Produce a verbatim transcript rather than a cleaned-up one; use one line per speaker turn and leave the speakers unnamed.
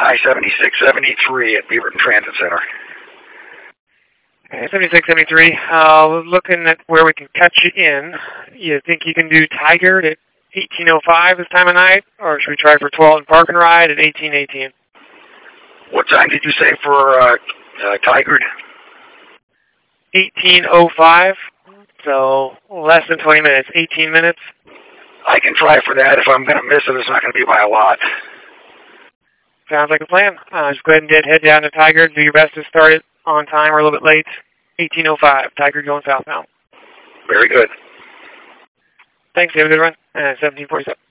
I seventy-six seventy-three at Beaverton Transit Center.
Okay, seventy-six seventy-three. Uh, looking at where we can catch you in. You think you can do Tigard at eighteen oh five this time of night, or should we try for twelve and Park and Ride at eighteen eighteen?
What time did you say for uh, uh, Tigard?
eighteen oh five, so less than twenty minutes, eighteen minutes.
I can try for that. If I'm going to miss it, it's not going to be by a lot.
Sounds like a plan. Uh, just go ahead and get, head down to Tigard. Do your best to start it on time or a little bit late. eighteen oh five, Tigard going southbound.
Very good.
Thanks. Have a good run. Uh, seventeen forty-seven.